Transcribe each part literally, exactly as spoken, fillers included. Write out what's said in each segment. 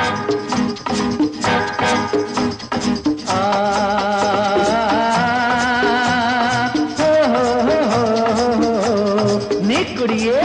कुड़िए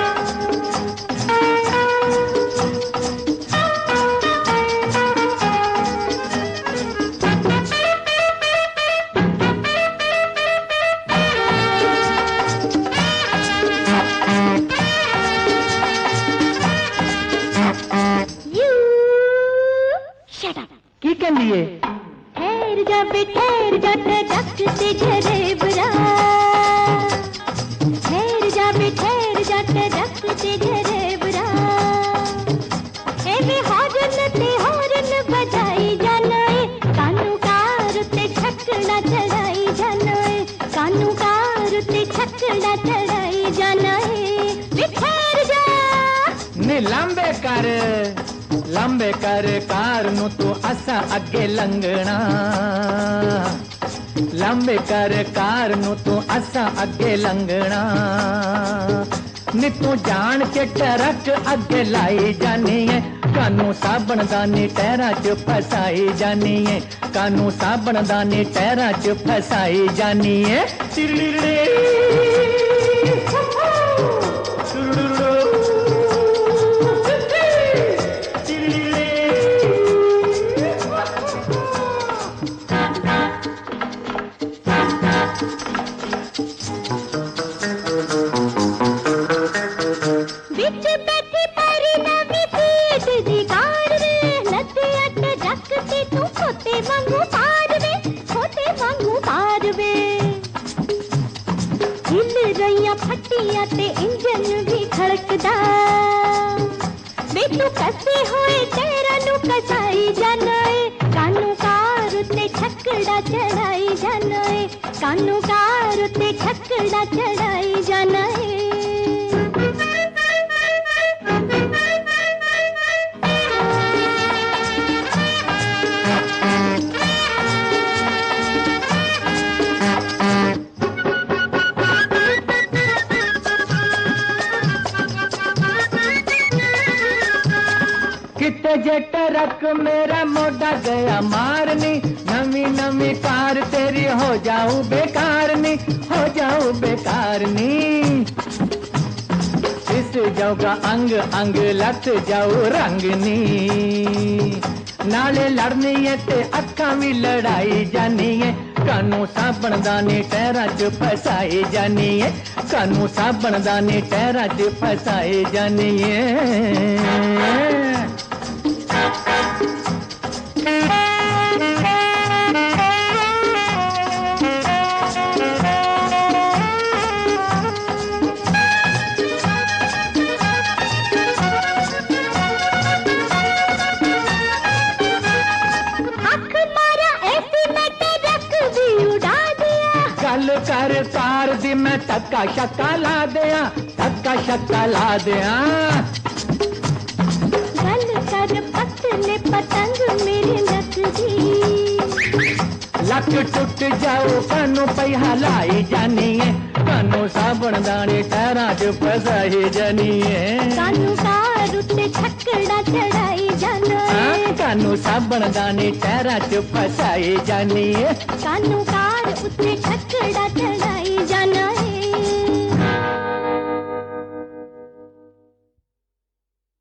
की कर लिए ठहर जा बे ठहर जा टक से झरे बरा ठहर जा बे ठहर जा टक से झरे बरा ए वे हॉर्न ते हॉर्न बजाई जानाए कानू कार ते छकड़ा चढ़ाई जानाए कानू कार ते छकड़ा चढ़ाई जानाए वे ठहर जा नी लंबे कर लंबे कर कार नू तू असा अगे लंघना लंबे कर कार नू तू असा अगे लंघना नी तू जान के ट्रक अगे लाई जानी है कानू साबन दानी टहरा च फसाई जानी है कानू साबन दानी टहरा च फसाई जानी है। बिच बैठी परी नवी सीट दी कार रे लते अट रखती तू खोते वांगू पार वे खोते वांगू पार वे हिल रहिया फटिया ते इंजन भी खड़कदा वे तू कसे होए तेरा नु कसाई जानाए कानू कार ते छकड़ा चढ़ाई जानाए कानू कार ते छकड़ा चढ़ाई जानाए। किते जे ट्रक मेरा मोटा गया मारनी नवी नवी कार तेरी हो जाऊं बेकार नी हो जाऊं बेकार नी इस जाऊगा अंग अंग लत जाऊं रंग नी नाले लड़नी है ते अखा भी लड़ाई जानी है कानू साबन दानी टहरा च फसाई जानी है कानू साबन दानी टहरा च फसाई जानी है। गल कर कार दी मैं धक्का शक्का ला दिया धक्का शक्का ला दिया गल कर पतले पतंग मेरे लक दी लक टुट जाओ कानू पई हलाई जानी है कानू साबन दानी टहरा च फसाई जानी है कानू कार उत्ते छकड़ा चढ़ाई जाना है कानू साबन दानी टहरा च फसाई जानी है कानू कार उत्ते छकड़ा चढ़ाई जाना है।